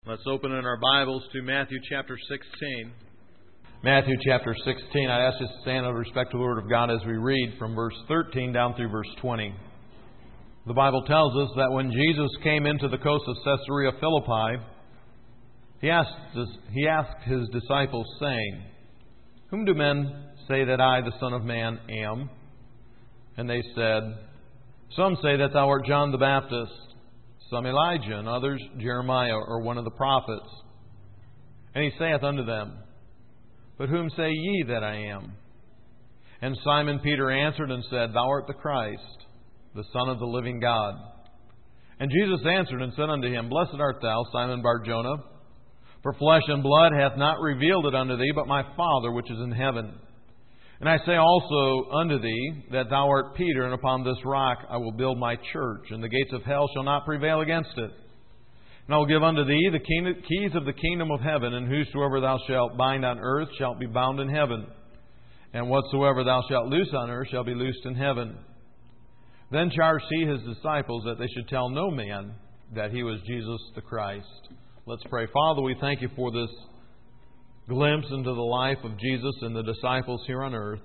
Let's open in our Bibles to Matthew chapter 16. Matthew chapter 16. I ask you to stand out of respect to the Word of God as we read from verse 13 down through verse 20. The Bible tells us that when Jesus came into the coast of Caesarea Philippi, He asked His disciples, saying, "Whom do men say that I, the Son of Man, am?" And they said, "Some say that thou art John the Baptist, some Elijah, and others Jeremiah, or one of the prophets." And He saith unto them, "But whom say ye that I am?" And Simon Peter answered and said, "Thou art the Christ, the Son of the living God." And Jesus answered and said unto him, "Blessed art thou, Simon Bar-Jonah, for flesh and blood hath not revealed it unto thee, but my Father which is in heaven. And I say also unto thee, that thou art Peter, and upon this rock I will build my church, and the gates of hell shall not prevail against it. And I will give unto thee the keys of the kingdom of heaven, and whosoever thou shalt bind on earth shall be bound in heaven, and whatsoever thou shalt loose on earth shall be loosed in heaven." Then charged He His disciples that they should tell no man that He was Jesus the Christ. Let's pray. Father, we thank You for this glimpse into the life of Jesus and the disciples here on earth.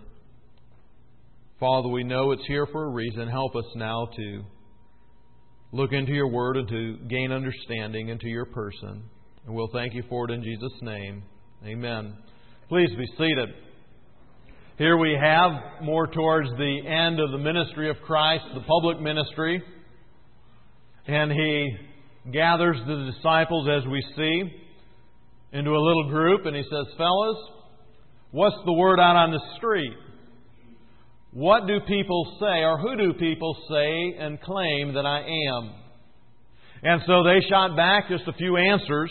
Father, we know it's here for a reason. Help us now to look into Your Word and to gain understanding into Your person. And we'll thank You for it in Jesus' name. Amen. Please be seated. Here we have, more towards the end of the ministry of Christ, the public ministry. And He gathers the disciples, as we see, into a little group, and He says, "Fellas, what's the word out on the street? What do people say, or who do people say and claim that I am?" And so they shot back just a few answers,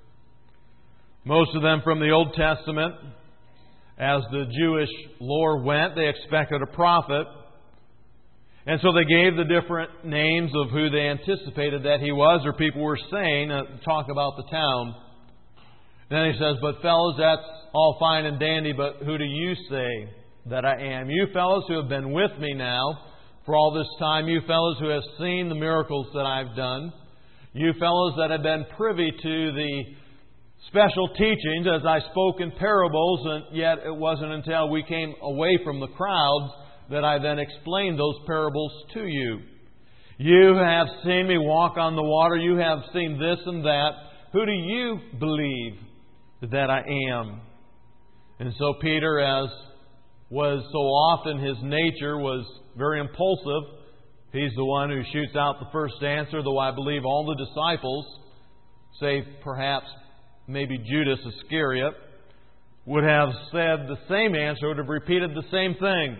most of them from the Old Testament. As the Jewish lore went, they expected a prophet. And so they gave the different names of who they anticipated that He was, or people were saying, talk about the town. Then He says, "But fellas, that's all fine and dandy, but who do you say that I am? You fellas who have been with me now for all this time, you fellas who have seen the miracles that I've done, you fellas that have been privy to the special teachings as I spoke in parables, and yet it wasn't until we came away from the crowds that I then explained those parables to you. You have seen me walk on the water, you have seen this and that. Who do you believe that I am?" And so Peter, as was so often his nature, was very impulsive. He's the one who shoots out the first answer, though I believe all the disciples, save perhaps maybe Judas Iscariot, would have said the same answer, would have repeated the same thing.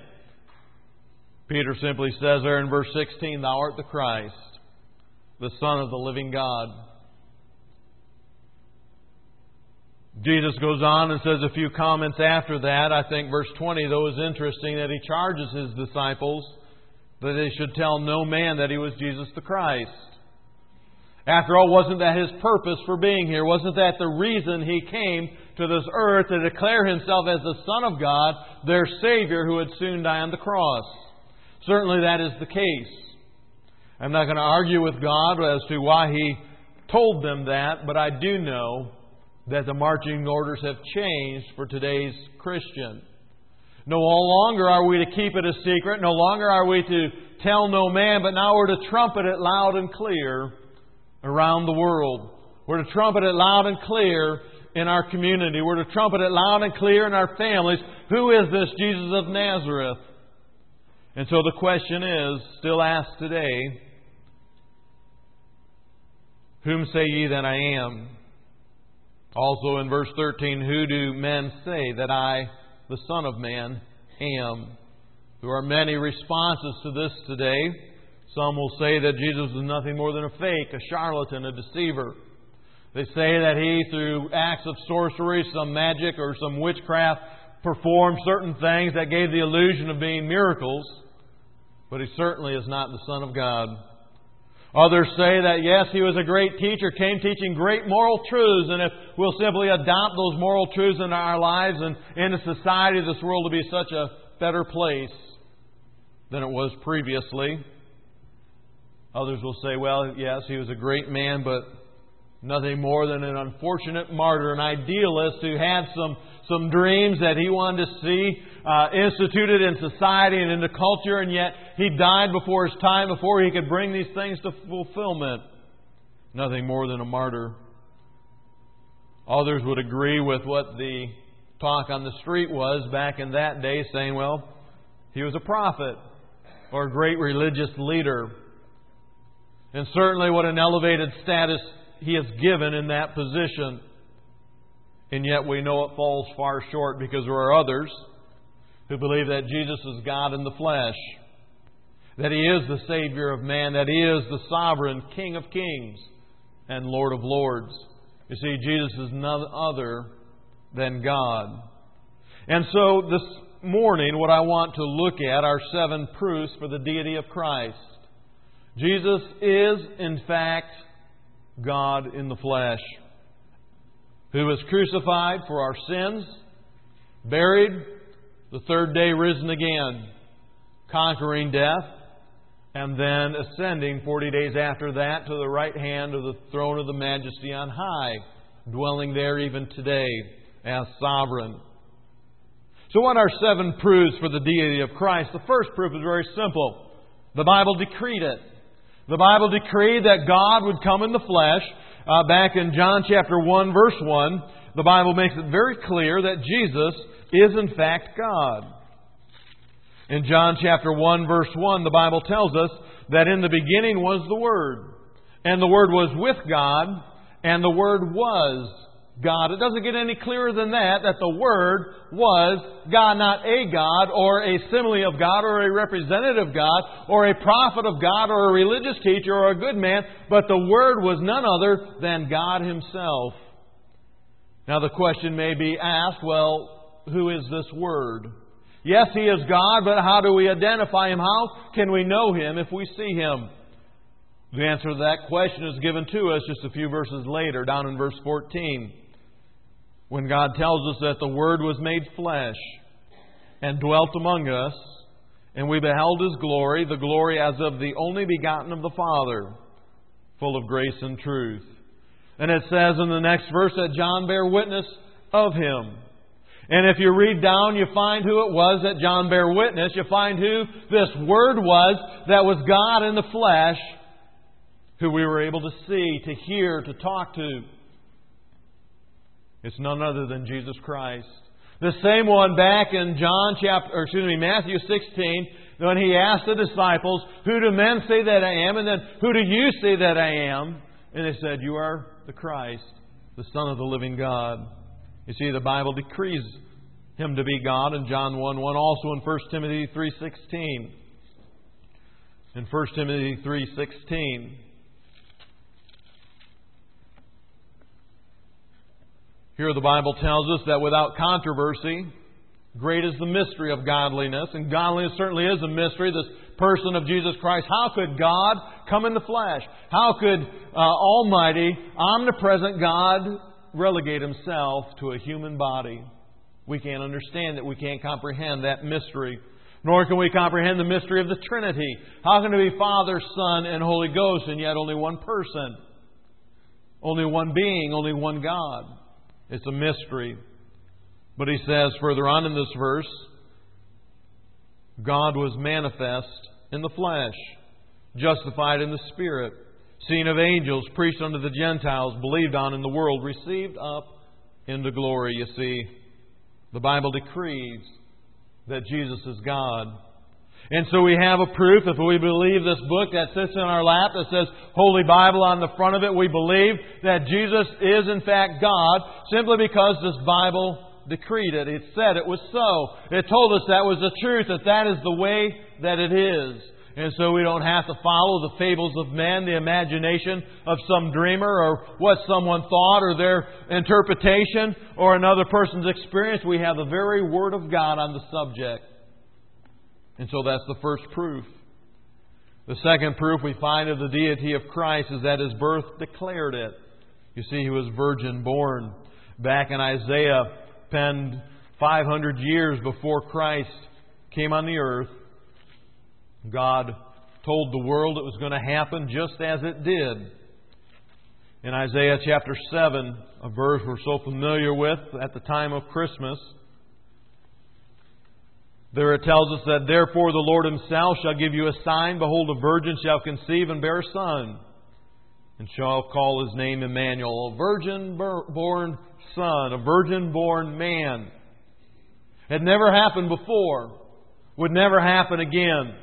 Peter simply says there in verse 16, "Thou art the Christ, the Son of the living God." Jesus goes on and says a few comments after that. I think verse 20, though, is interesting, that He charges His disciples that they should tell no man that He was Jesus the Christ. After all, wasn't that His purpose for being here? Wasn't that the reason He came to this earth, to declare Himself as the Son of God, their Savior, who would soon die on the cross? Certainly that is the case. I'm not going to argue with God as to why He told them that, but I do know that the marching orders have changed for today's Christian. No longer are we to keep it a secret. No longer are we to tell no man, but now we're to trumpet it loud and clear around the world. We're to trumpet it loud and clear in our community. We're to trumpet it loud and clear in our families. Who is this Jesus of Nazareth? And so the question is, still asked today, "Whom say ye that I am?" Also in verse 13, "Who do men say that I, the Son of Man, am?" There are many responses to this today. Some will say that Jesus is nothing more than a fake, a charlatan, a deceiver. They say that He, through acts of sorcery, some magic or some witchcraft, performed certain things that gave the illusion of being miracles. But He certainly is not the Son of God. Others say that, yes, He was a great teacher, came teaching great moral truths, and if we'll simply adopt those moral truths into our lives and in a society, this world will be such a better place than it was previously. Others will say, well, yes, He was a great man, but Nothing more than an unfortunate martyr, an idealist who had some dreams that he wanted to see instituted in society and into culture, and yet he died before his time, before he could bring these things to fulfillment. Nothing more than a martyr. Others would agree with what the talk on the street was back in that day, saying, well, he was a prophet or a great religious leader. And certainly what an elevated status he is given in that position. And yet we know it falls far short, because there are others who believe that Jesus is God in the flesh, that He is the Savior of man, that He is the sovereign King of kings and Lord of lords. You see, Jesus is none other than God. And so this morning, what I want to look at are 7 proofs for the deity of Christ. Jesus is, in fact, God in the flesh, who was crucified for our sins, buried, the third day risen again, conquering death, and then ascending 40 days after that to the right hand of the throne of the Majesty on high, dwelling there even today as sovereign. So what are 7 proofs for the deity of Christ? The first proof is very simple. The Bible decreed it. The Bible decreed that God would come in the flesh. Back in John chapter 1, verse 1, the Bible makes it very clear that Jesus is in fact God. In John chapter 1, verse 1, the Bible tells us that in the beginning was the Word, and the Word was with God, and the Word was God. It doesn't get any clearer than that the Word was God, not a God, or a simile of God, or a representative of God, or a prophet of God, or a religious teacher, or a good man, but the Word was none other than God Himself. Now the question may be asked, well, who is this Word? Yes, He is God, but how do we identify Him? How can we know Him if we see Him? The answer to that question is given to us just a few verses later, down in verse 14. When God tells us that the Word was made flesh and dwelt among us, and we beheld His glory, the glory as of the only begotten of the Father, full of grace and truth. And it says in the next verse that John bare witness of Him. And if you read down, you find who it was that John bare witness. You find who this Word was that was God in the flesh, who we were able to see, to hear, to talk to. It's none other than Jesus Christ. The same one back in Matthew 16, when He asked the disciples, who do men say that I am? And then, who do you say that I am? And they said, you are the Christ, the Son of the living God. You see, the Bible decrees Him to be God in John 1:1, also in 1 Timothy 3:16. In 1 Timothy 3:16, here the Bible tells us that without controversy, great is the mystery of godliness. And godliness certainly is a mystery, this person of Jesus Christ. How could God come in the flesh? How could Almighty, omnipresent God relegate Himself to a human body? We can't understand it. We can't comprehend that mystery. Nor can we comprehend the mystery of the Trinity. How can it be Father, Son, and Holy Ghost, and yet only one person? Only one being, only one God. It's a mystery. But He says further on in this verse, God was manifest in the flesh, justified in the Spirit, seen of angels, preached unto the Gentiles, believed on in the world, received up into glory. You see, the Bible decrees that Jesus is God. And so we have a proof, if we believe this book that sits in our lap that says Holy Bible on the front of it, we believe that Jesus is in fact God, simply because this Bible decreed it. It said it was so. It told us that was the truth, that is the way that it is. And so we don't have to follow the fables of men, the imagination of some dreamer, or what someone thought, or their interpretation, or another person's experience. We have the very Word of God on the subject. And so that's the first proof. The second proof we find of the deity of Christ is that His birth declared it. You see, He was virgin born. Back in Isaiah, penned 500 years before Christ came on the earth, God told the world it was going to happen just as it did. In Isaiah chapter 7, a verse we're so familiar with at the time of Christmas, there it tells us that, "Therefore the Lord Himself shall give you a sign. Behold, a virgin shall conceive and bear a son, and shall call His name Emmanuel," a virgin-born son, a virgin-born man. Had never happened before. Would never happen again.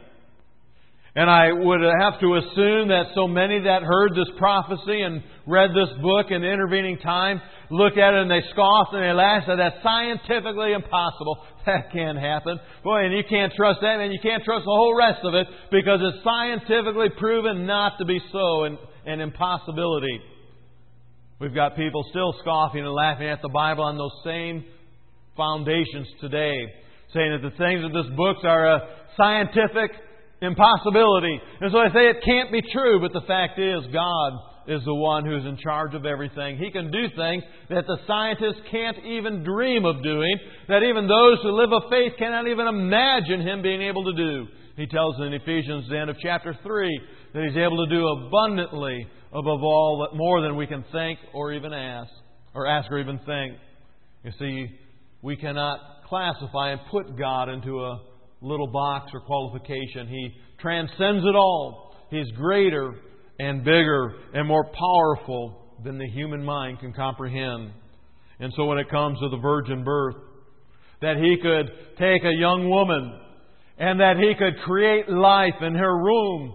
And I would have to assume that so many that heard this prophecy and read this book in the intervening time look at it and they scoffed and they laughed and said, "That's scientifically impossible. That can't happen." Boy, and you can't trust that, and you can't trust the whole rest of it, because it's scientifically proven not to be so, and an impossibility. We've got people still scoffing and laughing at the Bible on those same foundations today, saying that the things of this book are a scientific impossibility. And so they say it can't be true, but the fact is, God is the one who's in charge of everything. He can do things that the scientists can't even dream of doing, that even those who live of faith cannot even imagine Him being able to do. He tells us in Ephesians, the end of chapter 3, that He's able to do abundantly above all, more than we can think or even ask or even think. You see, we cannot classify and put God into a little box or qualification. He transcends it all. He's greater and bigger and more powerful than the human mind can comprehend. And so when it comes to the virgin birth, that He could take a young woman and that He could create life in her womb,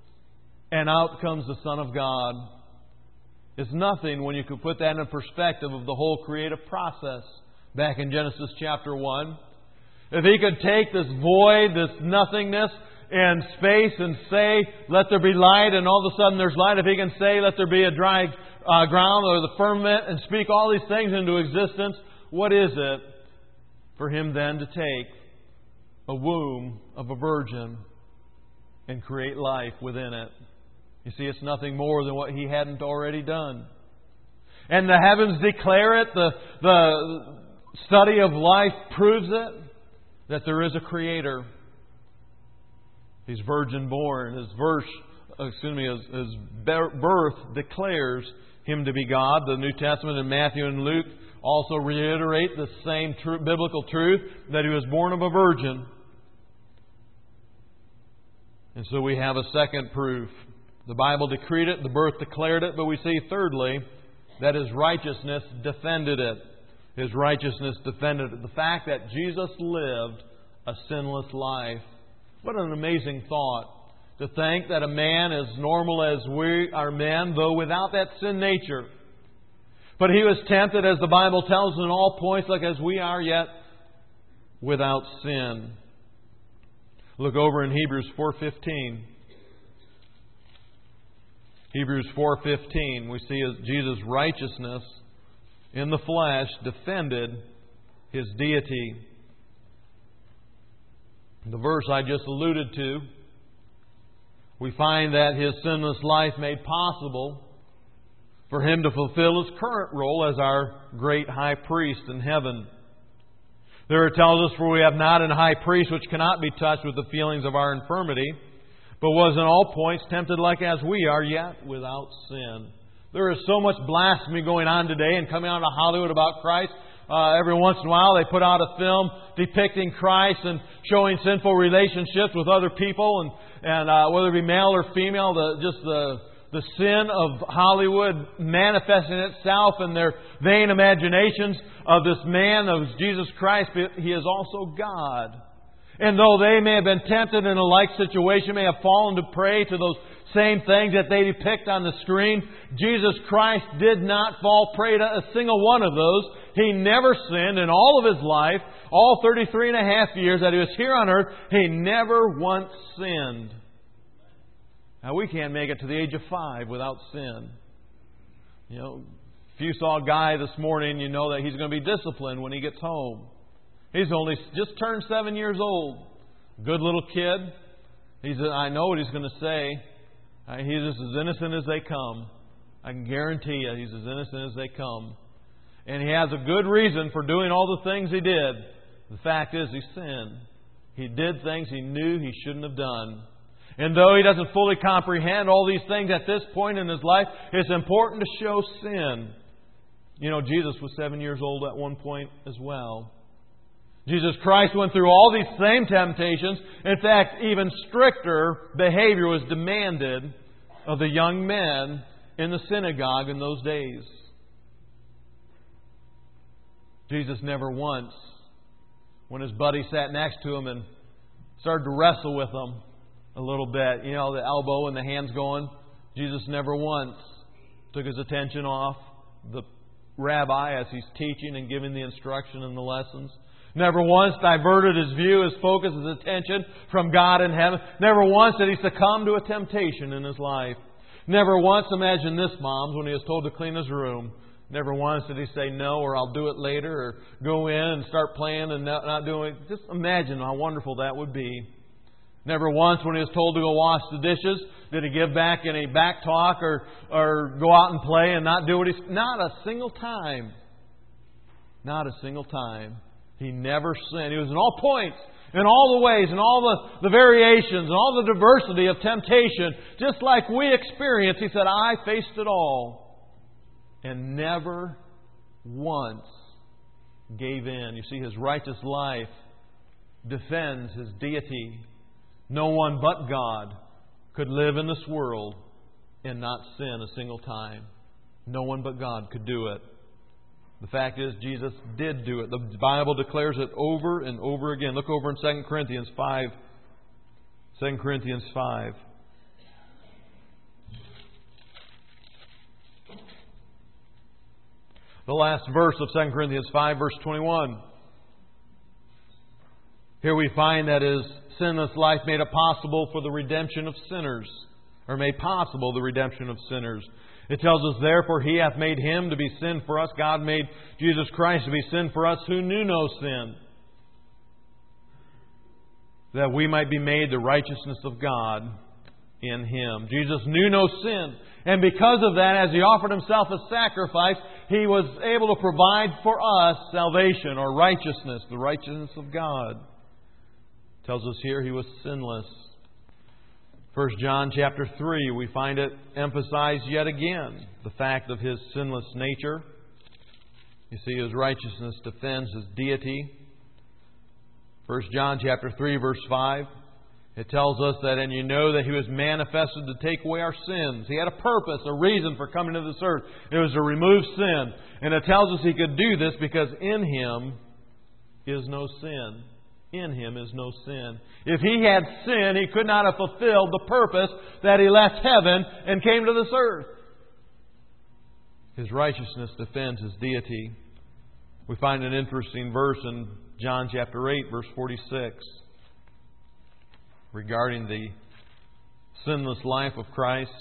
and out comes the Son of God. It's nothing when you could put that in perspective of the whole creative process back in Genesis chapter 1. If He could take this void, this nothingness in space and say, "Let there be light," and all of a sudden there's light. If He can say, "Let there be a dry ground," or the firmament, and speak all these things into existence, what is it for Him then to take a womb of a virgin and create life within it? You see, it's nothing more than what He hadn't already done. And the heavens declare it. The study of life proves it, that there is a Creator. He's virgin born. His birth declares Him to be God. The New Testament in Matthew and Luke also reiterate the same biblical truth, that He was born of a virgin. And so we have a second proof. The Bible decreed it, the birth declared it, but we see thirdly that His righteousness defended it. His righteousness defended it. The fact that Jesus lived a sinless life. What an amazing thought. To think that a man as normal as we are men, though without that sin nature. But He was tempted, as the Bible tells us, in all points like as we are, yet without sin. Look over in Hebrews 4:15. Hebrews 4:15, we see as Jesus' righteousness in the flesh defended His deity. The verse I just alluded to, we find that His sinless life made possible for Him to fulfill His current role as our great high priest in heaven. There it tells us, "For we have not an high priest which cannot be touched with the feelings of our infirmity, but was in all points tempted like as we are, yet without sin." There is so much blasphemy going on today and coming out of Hollywood about Christ. Every once in a while they put out a film depicting Christ and showing sinful relationships with other people, and whether it be male or female, the sin of Hollywood manifesting itself in their vain imaginations of this man, of Jesus Christ. He is also God. And though they may have been tempted in a like situation, may have fallen to prey to those same things that they depict on the screen, Jesus Christ did not fall prey to a single one of those. He never sinned in all of His life, all 33 and a half years that He was here on earth. He never once sinned. Now, we can't make it to the age of 5 without sin. You know, if you saw a guy this morning, you know that he's going to be disciplined when he gets home. He's only just turned 7 years old. Good little kid. I know what he's going to say. He's just as innocent as they come. I can guarantee you he's as innocent as they come. And he has a good reason for doing all the things he did. The fact is, he sinned. He did things he knew he shouldn't have done. And though he doesn't fully comprehend all these things at this point in his life, it's important to show sin. You know, Jesus was 7 years old at one point as well. Jesus Christ went through all these same temptations. In fact, even stricter behavior was demanded of the young men in the synagogue in those days. Jesus never once, when his buddy sat next to him and started to wrestle with him a little bit, you know, the elbow and the hands going, Jesus never once took his attention off the rabbi as he's teaching and giving the instruction and the lessons. Never once diverted his view, his focus, his attention from God in heaven. Never once did he succumb to a temptation in his life. Never once, imagine this, moms, when he was told to clean his room. Never once did he say no, or I'll do it later, or go in and start playing and not doing it. Just imagine how wonderful that would be. Never once when he was told to go wash the dishes did he give back any back talk or go out and play and not do what he's... Not a single time. Not a single time. He never sinned. He was in all points, in all the ways, in all the variations, and all the diversity of temptation, just like we experience. He said, I faced it all and never once gave in. You see, his righteous life defends his deity. No one but God could live in this world and not sin a single time. No one but God could do it. The fact is, Jesus did do it. The Bible declares it over and over again. Look over in 2 Corinthians 5. 2 Corinthians 5. The last verse of 2 Corinthians 5, verse 21. Here we find that his sinless life made it possible for the redemption of sinners, or made possible the redemption of sinners. It tells us, therefore, He hath made Him to be sin for us. God made Jesus Christ to be sin for us who knew no sin, that we might be made the righteousness of God in Him. Jesus knew no sin. And because of that, as He offered Himself as sacrifice, He was able to provide for us salvation or righteousness, the righteousness of God. It tells us here He was sinless. 1 John chapter 3, we find it emphasized yet again, the fact of His sinless nature. You see, His righteousness defends His deity. 1 John chapter 3, verse 5, it tells us that, and you know that He was manifested to take away our sins. He had a purpose, a reason for coming to this earth. It was to remove sin. And it tells us He could do this because in Him is no sin. In Him is no sin. If He had sin, He could not have fulfilled the purpose that He left heaven and came to this earth. His righteousness defends His deity. We find an interesting verse in John chapter 8, verse 46, regarding the sinless life of Christ.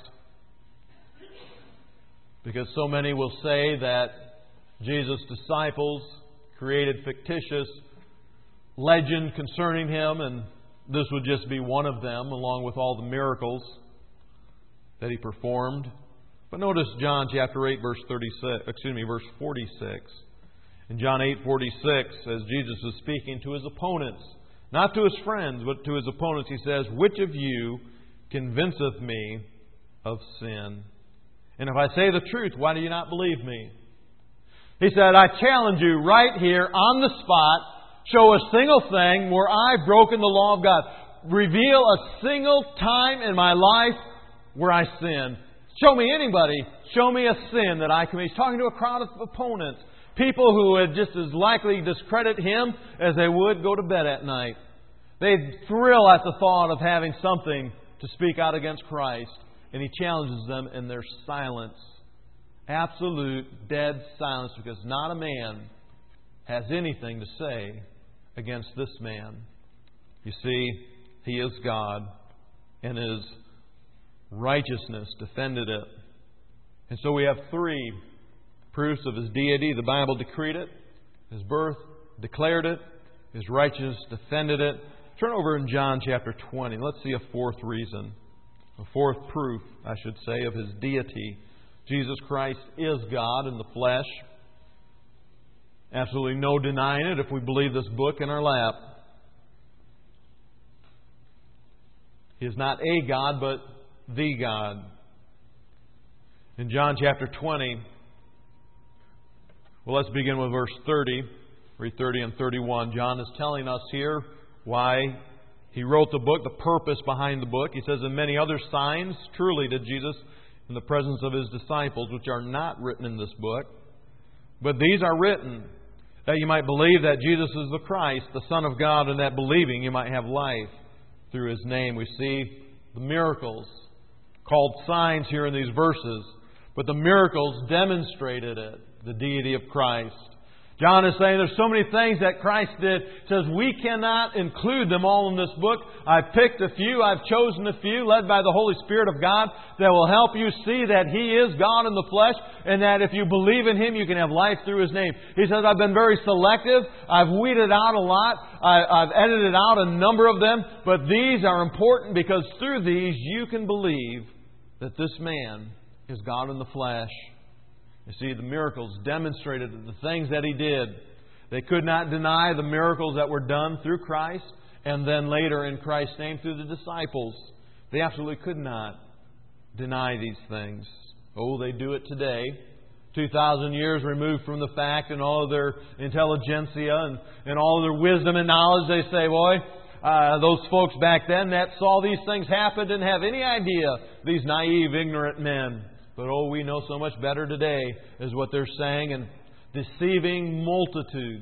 Because so many will say that Jesus' disciples created fictitious legend concerning Him, and this would just be one of them, along with all the miracles that He performed. But notice John chapter 8, verse 46. In John 8:46, as Jesus is speaking to His opponents, not to His friends, but to His opponents, He says, "Which of you convinceth me of sin? And if I say the truth, why do you not believe me?" He said, I challenge you right here on the spot. Show a single thing where I've broken the law of God. Reveal a single time in my life where I sinned. Show me anybody. Show me a sin that I commit. He's talking to a crowd of opponents. People who would just as likely discredit Him as they would go to bed at night. They'd thrill at the thought of having something to speak out against Christ. And He challenges them in their silence. Absolute, dead silence, because not a man has anything to say against this man. You see, He is God, and His righteousness defended it. And so we have three proofs of His deity. The Bible decreed it. His birth declared it. His righteousness defended it. Turn over in John chapter 20. Let's see a fourth reason. A fourth proof, I should say, of His deity. Jesus Christ is God in the flesh. Absolutely no denying it if we believe this book in our lap. He is not a God, but the God. In John chapter 20, well, let's begin with verse 30. Read 30 and 31. John is telling us here why he wrote the book, the purpose behind the book. He says, "And many other signs truly did Jesus in the presence of His disciples, which are not written in this book. But these are written, that you might believe that Jesus is the Christ, the Son of God, and that believing you might have life through His name." We see the miracles called signs here in these verses. But the miracles demonstrated it, the deity of Christ. John is saying there's so many things that Christ did. He says we cannot include them all in this book. I've picked a few. I've chosen a few, led by the Holy Spirit of God, that will help you see that He is God in the flesh, and that if you believe in Him, you can have life through His name. He says, I've been very selective. I've weeded out a lot. I've edited out a number of them. But these are important because through these you can believe that this man is God in the flesh. You see, the miracles demonstrated the things that He did. They could not deny the miracles that were done through Christ, and then later in Christ's name through the disciples. They absolutely could not deny these things. Oh, they do it today. 2,000 years removed from the fact, and all of their intelligentsia and all of their wisdom and knowledge, they say, boy, those folks back then that saw these things happen didn't have any idea, these naive, ignorant men. But oh, we know so much better today, is what they're saying, and deceiving multitudes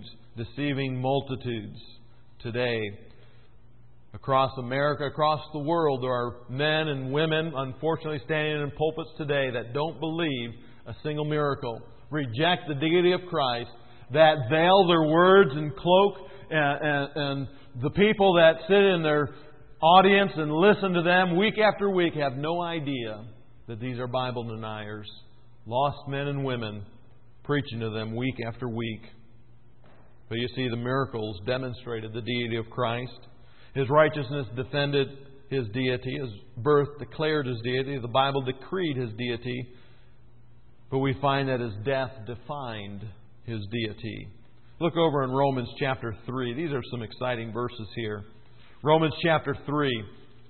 today. Across America, across the world, there are men and women, unfortunately, standing in pulpits today that don't believe a single miracle, reject the deity of Christ, that veil their words and cloak, and the people that sit in their audience and listen to them week after week have no idea that these are Bible deniers, lost men and women, preaching to them week after week. But you see, the miracles demonstrated the deity of Christ. His righteousness defended His deity. His birth declared His deity. The Bible decreed His deity. But we find that His death defined His deity. Look over in Romans chapter 3. These are some exciting verses here. Romans chapter 3.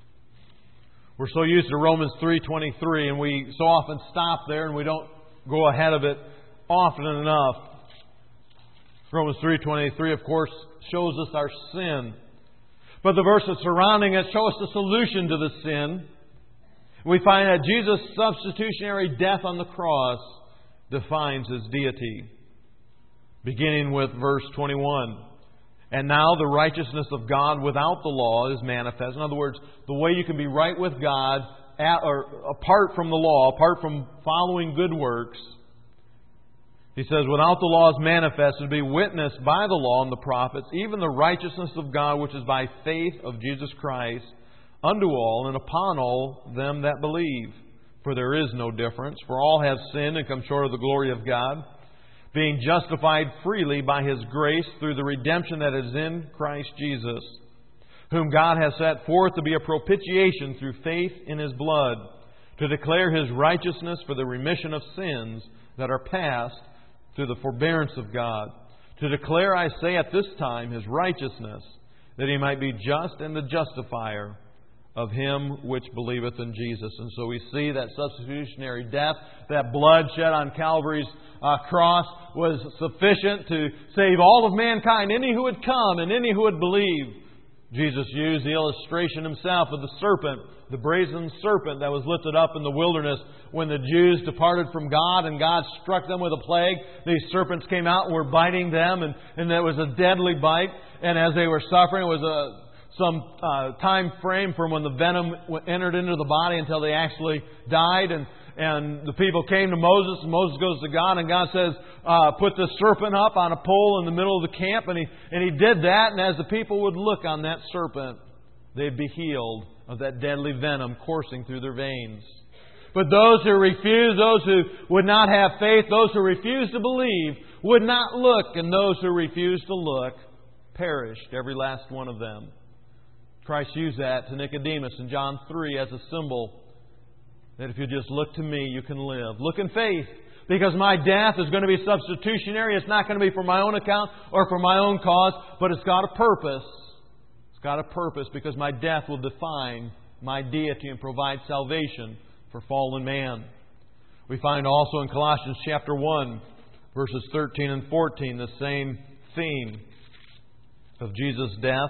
We're so used to Romans 3:23, and we so often stop there and we don't go ahead of it often enough. Romans 3:23, of course, shows us our sin. But the verses surrounding it show us the solution to the sin. We find that Jesus' substitutionary death on the cross defines His deity. Beginning with verse 21. And now the righteousness of God without the law is manifest. In other words, the way you can be right with God apart from the law, apart from following good works. He says, without the law is manifest, to be witnessed by the law and the prophets, even the righteousness of God which is by faith of Jesus Christ, unto all and upon all them that believe. For there is no difference, for all have sinned and come short of the glory of God, being justified freely by His grace through the redemption that is in Christ Jesus, whom God has set forth to be a propitiation through faith in His blood, to declare His righteousness for the remission of sins that are past through the forbearance of God, to declare, I say, at this time His righteousness, that He might be just and the justifier of him which believeth in Jesus. And so we see that substitutionary death, that blood shed on Calvary's cross was sufficient to save all of mankind, any who would come and any who would believe. Jesus used the illustration Himself of the serpent, the brazen serpent that was lifted up in the wilderness when the Jews departed from God and God struck them with a plague. These serpents came out and were biting them, and it was a deadly bite. And as they were suffering, it was some time frame from when the venom entered into the body until they actually died. And the people came to Moses, and Moses goes to God, and God says, put the serpent up on a pole in the middle of the camp. And he did that, and as the people would look on that serpent, they'd be healed of that deadly venom coursing through their veins. But those who refused, those who would not have faith, those who refused to believe, would not look, and those who refused to look perished, every last one of them. Christ used that to Nicodemus in John 3 as a symbol that if you just look to me, you can live. Look in faith, because my death is going to be substitutionary. It's not going to be for my own account or for my own cause, but it's got a purpose. It's got a purpose because my death will define my deity and provide salvation for fallen man. We find also in Colossians chapter 1, verses 13 and 14, the same theme of Jesus' death.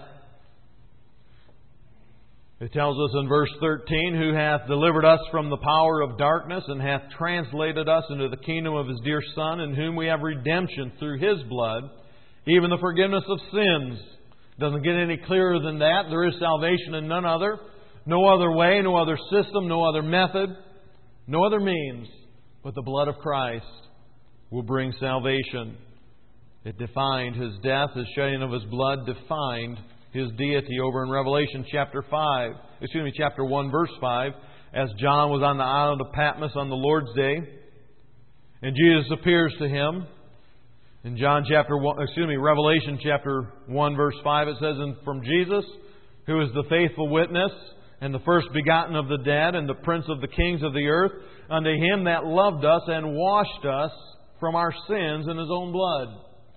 It tells us in verse 13, who hath delivered us from the power of darkness and hath translated us into the kingdom of His dear Son, in whom we have redemption through His blood, even the forgiveness of sins. Doesn't get any clearer than that. There is salvation in none other. No other way, no other system, no other method, no other means. But the blood of Christ will bring salvation. It defined His death, His shedding of His blood defined His deity over in Revelation chapter 1 verse 5, as John was on the island of Patmos on the Lord's day, and Jesus appears to him. In Revelation chapter 1 verse 5, it says, and from Jesus, who is the faithful witness, and the first begotten of the dead, and the prince of the kings of the earth, unto Him that loved us and washed us from our sins in His own blood.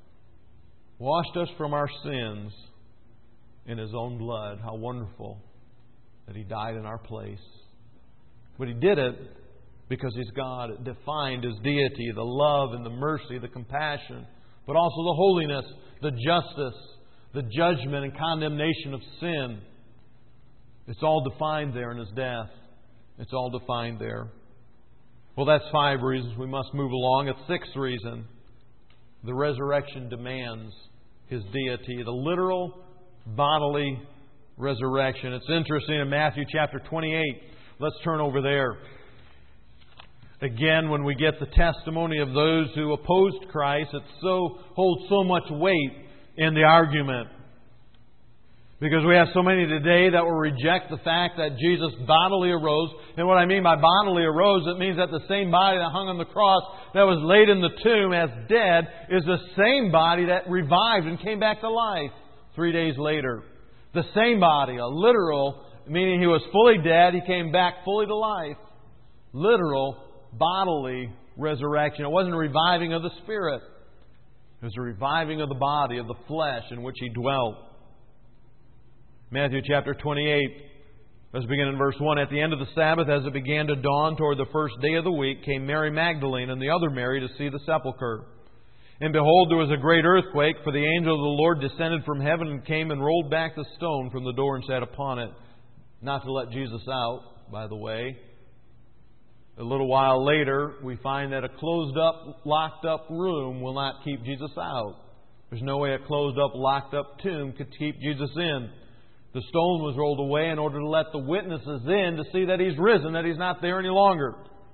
Washed us from our sins in His own blood. How wonderful that He died in our place. But He did it because He's God. It defined His deity, the love and the mercy, the compassion, but also the holiness, the justice, the judgment and condemnation of sin. It's all defined there in His death. It's all defined there. Well, that's 5 reasons. We must move along. A 6th reason. The resurrection demands His deity. The literal bodily resurrection. It's interesting in Matthew chapter 28. Let's turn over there. Again, when we get the testimony of those who opposed Christ, it holds so much weight in the argument. Because we have so many today that will reject the fact that Jesus bodily arose. And what I mean by bodily arose, it means that the same body that hung on the cross, that was laid in the tomb as dead, is the same body that revived and came back to life 3 days later. The same body, a literal, meaning He was fully dead, He came back fully to life. Literal, bodily resurrection. It wasn't a reviving of the spirit. It was a reviving of the body, of the flesh in which He dwelt. Matthew chapter 28, let's begin in verse 1. At the end of the Sabbath, as it began to dawn toward the first day of the week, came Mary Magdalene and the other Mary to see the sepulchre. And behold, there was a great earthquake, for the angel of the Lord descended from heaven and came and rolled back the stone from the door and sat upon it. Not to let Jesus out, by the way. A little while later, we find that a closed up, locked up room will not keep Jesus out. There's no way a closed up, locked up tomb could keep Jesus in. The stone was rolled away in order to let the witnesses in to see that He's risen, that He's not there any longer.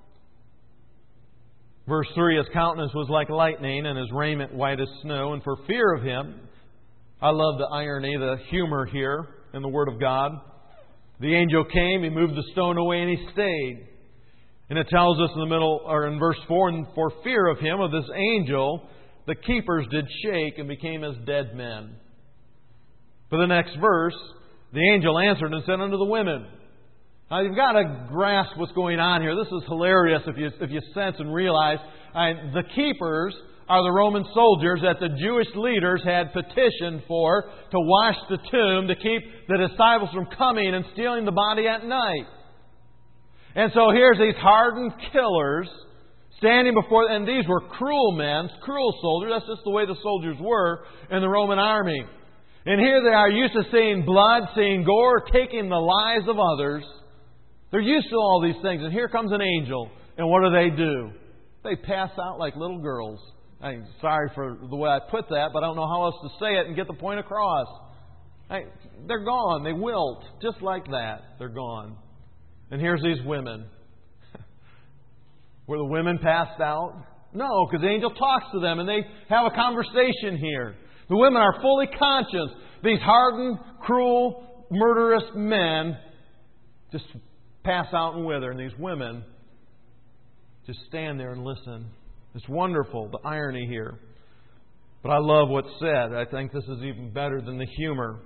Verse 3, His countenance was like lightning and His raiment white as snow. And for fear of Him, I love the irony, the humor here in the Word of God. The angel came, He moved the stone away, and He stayed. And it tells us in the middle, or in verse 4, and for fear of Him, of this angel, the keepers did shake and became as dead men. For the next verse, the angel answered and said unto the women. Now you've got to grasp what's going on here. This is hilarious if you sense and realize. The keepers are the Roman soldiers that the Jewish leaders had petitioned for to watch the tomb, to keep the disciples from coming and stealing the body at night. And so here's these hardened killers standing before, and these were cruel men, cruel soldiers. That's just the way the soldiers were in the Roman army. And here they are, used to seeing blood, seeing gore, taking the lives of others. They're used to all these things. And here comes an angel. And what do? They pass out like little girls. I'm sorry for the way I put that, but I don't know how else to say it and get the point across. They're gone. They wilt. Just like that. They're gone. And here's these women. Were the women passed out? No, because the angel talks to them and they have a conversation here. The women are fully conscious. These hardened, cruel, murderous men just pass out and wither. And these women just stand there and listen. It's wonderful, the irony here. But I love what's said. I think this is even better than the humor.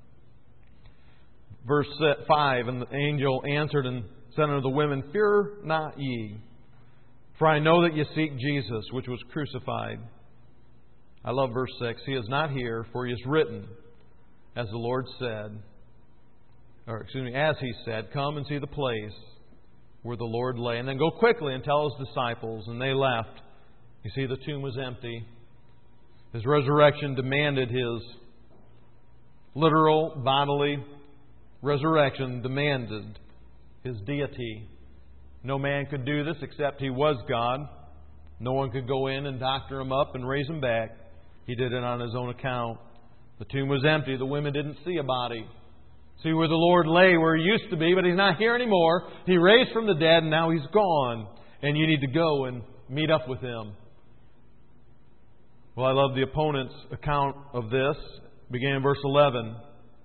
Verse 5, and the angel answered and said unto the women, Fear not ye, for I know that ye seek Jesus, which was crucified. I love verse 6. He is not here, for He is written, as the Lord said, as He said, come and see the place where the Lord lay. And then go quickly and tell His disciples. And they left. You see, the tomb was empty. His resurrection demanded His literal bodily resurrection, demanded His deity. No man could do this except He was God. No one could go in and doctor Him up and raise Him back. He did it on His own account. The tomb was empty. The women didn't see a body. See where the Lord lay, where He used to be, but He's not here anymore. He raised from the dead and now He's gone. And you need to go and meet up with Him. Well, I love the opponent's account of this, beginning in verse 11.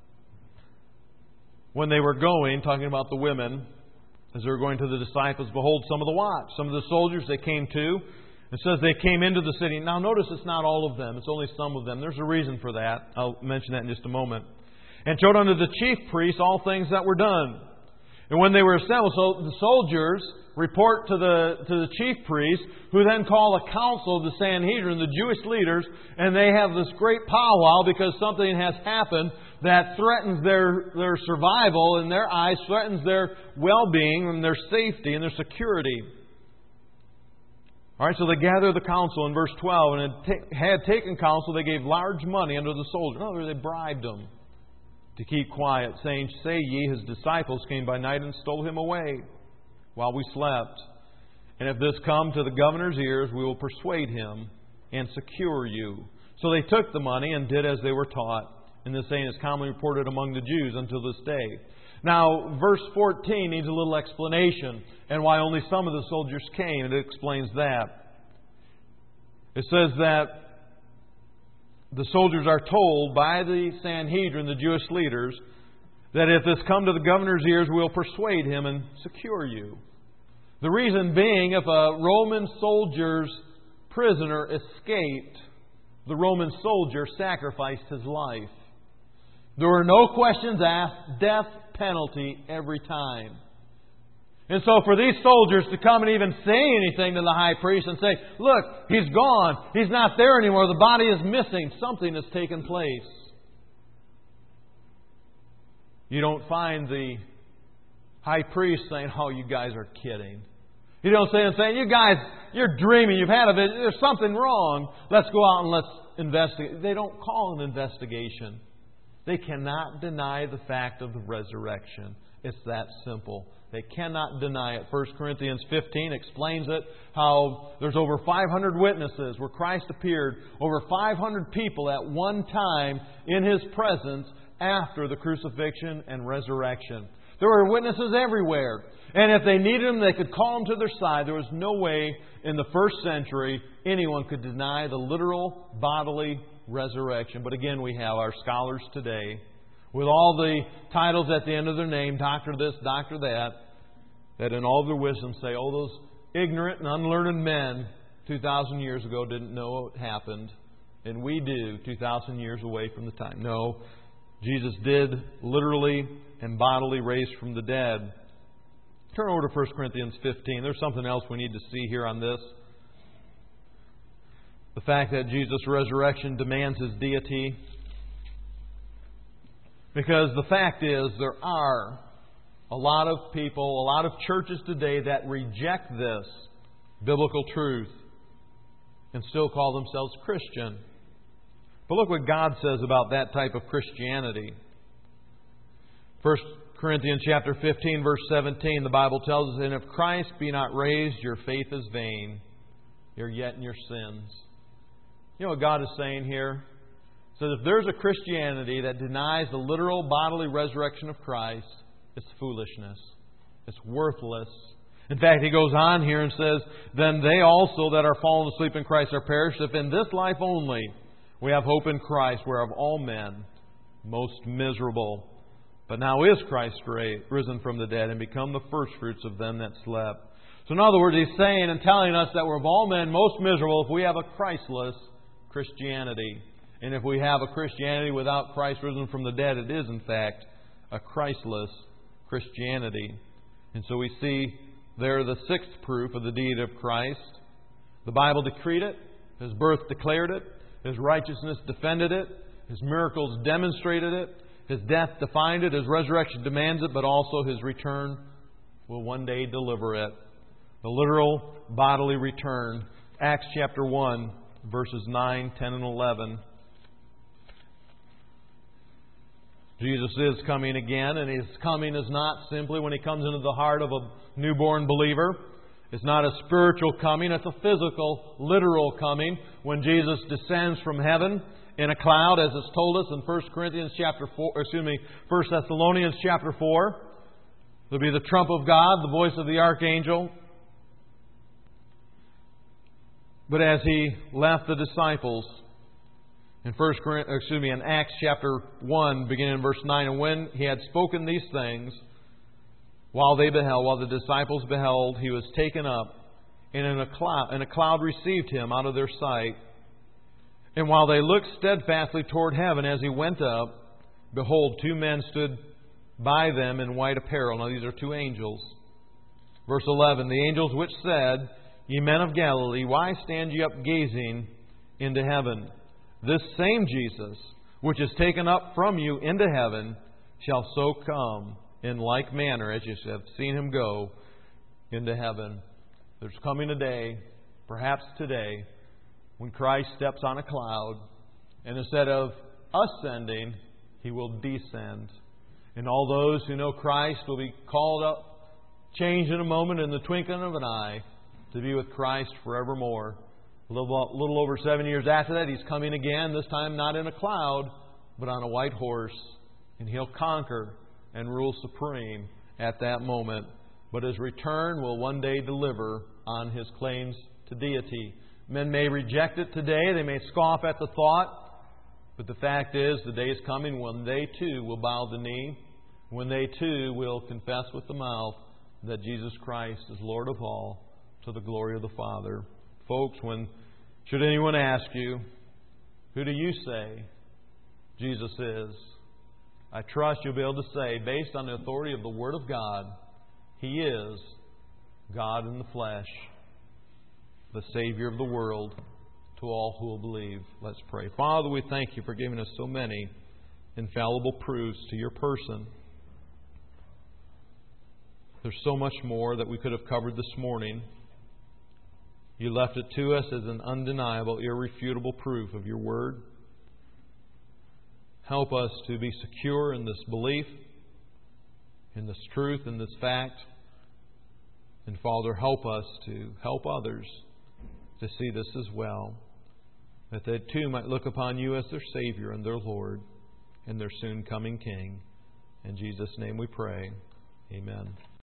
When they were going, talking about the women, as they were going to the disciples, behold, some of the watch, some of the soldiers, they came to. It says they came into the city. Now notice it's not all of them. It's only some of them. There's a reason for that. I'll mention that in just a moment. And showed unto the chief priests all things that were done. And when they were assembled, so the soldiers report to the chief priests, who then call a council of the Sanhedrin, the Jewish leaders, and they have this great powwow because something has happened that threatens their survival in their eyes, threatens their well-being and their safety and their security. All right, so they gather the council in verse 12, and had taken counsel, they gave large money unto the soldiers. In other words, they bribed them to keep quiet, saying, say ye, His disciples came by night and stole Him away while we slept. And if this come to the governor's ears, we will persuade him and secure you. So they took the money and did as they were taught. And this saying is commonly reported among the Jews until this day. Now, verse 14 needs a little explanation, and why only some of the soldiers came. And it explains that. It says that the soldiers are told by the Sanhedrin, the Jewish leaders, that if this come to the governor's ears, we'll persuade him and secure you. The reason being, if a Roman soldier's prisoner escaped, the Roman soldier sacrificed his life. There were no questions asked, death penalty every time. And so for these soldiers to come and even say anything to the high priest and say, look, he's gone, he's not there anymore, the body is missing, something has taken place. You don't find the high priest saying, oh, you guys are kidding. You don't say, you guys, you're dreaming, you've had a vision, there's something wrong, let's go out and let's investigate. They don't call an investigation. They cannot deny the fact of the resurrection. It's that simple. They cannot deny it. 1 Corinthians 15 explains it, how there's over 500 witnesses where Christ appeared, over 500 people at one time in His presence after the crucifixion and resurrection. There were witnesses everywhere. And if they needed them, they could call them to their side. There was no way in the first century anyone could deny the literal bodily resurrection. But again, we have our scholars today, with all the titles at the end of their name, doctor this, doctor that in all their wisdom say, oh, those ignorant and unlearned men 2,000 years ago didn't know what happened. And we do 2,000 years away from the time. No, Jesus did literally and bodily raise from the dead. Turn over to 1 Corinthians 15. There's something else we need to see here on this. The fact that Jesus' resurrection demands His deity. Because the fact is, there are a lot of people, a lot of churches today that reject this biblical truth and still call themselves Christian. But look what God says about that type of Christianity. 1 Corinthians chapter 15, verse 17, the Bible tells us, and if Christ be not raised, your faith is vain. You're yet in your sins. You know what God is saying here? So if there's a Christianity that denies the literal bodily resurrection of Christ, it's foolishness. It's worthless. In fact, he goes on here and says, then they also that are fallen asleep in Christ are perished. If in this life only we have hope in Christ, whereof all men most miserable. But now is Christ risen from the dead and become the firstfruits of them that slept. So in other words, he's saying and telling us that we're of all men most miserable if we have a Christless Christianity. And if we have a Christianity without Christ risen from the dead, it is in fact a Christless Christianity. And so we see there the sixth proof of the deity of Christ. The Bible decreed it. His birth declared it. His righteousness defended it. His miracles demonstrated it. His death defined it, His resurrection demands it, but also His return will one day deliver it. The literal bodily return. Acts chapter 1, verses 9, 10, and 11. Jesus is coming again, and His coming is not simply when He comes into the heart of a newborn believer. It's not a spiritual coming, it's a physical, literal coming when Jesus descends from heaven in a cloud, as it's told us in 1 Thessalonians chapter 4. There'll be the trump of God, the voice of the archangel. But as He left the disciples in Acts chapter 1, beginning in verse 9, and when He had spoken these things, while the disciples beheld, He was taken up, and a cloud received Him out of their sight. And while they looked steadfastly toward heaven as He went up, behold, two men stood by them in white apparel. Now these are two angels. Verse 11, the angels which said, Ye men of Galilee, why stand ye up gazing into heaven? This same Jesus, which is taken up from you into heaven, shall so come in like manner as you have seen Him go into heaven. There's coming a day, perhaps today, when Christ steps on a cloud, and instead of ascending, He will descend. And all those who know Christ will be called up, changed in a moment, in the twinkling of an eye, to be with Christ forevermore. A little over 7 years after that, He's coming again, this time not in a cloud, but on a white horse. And He'll conquer and rule supreme at that moment. But His return will one day deliver on His claims to deity. Men may reject it today, they may scoff at the thought, but the fact is, the day is coming when they too will bow the knee, when they too will confess with the mouth that Jesus Christ is Lord of all, to the glory of the Father. Folks, should anyone ask you, who do you say Jesus is? I trust you'll be able to say, based on the authority of the Word of God, He is God in the flesh, the Savior of the world, to all who will believe. Let's pray. Father, we thank You for giving us so many infallible proofs to Your person. There's so much more that we could have covered this morning. You left it to us as an undeniable, irrefutable proof of Your Word. Help us to be secure in this belief, in this truth, in this fact. And Father, help us to help others to see this as well, that they too might look upon You as their Savior and their Lord and their soon coming King. In Jesus' name we pray. Amen.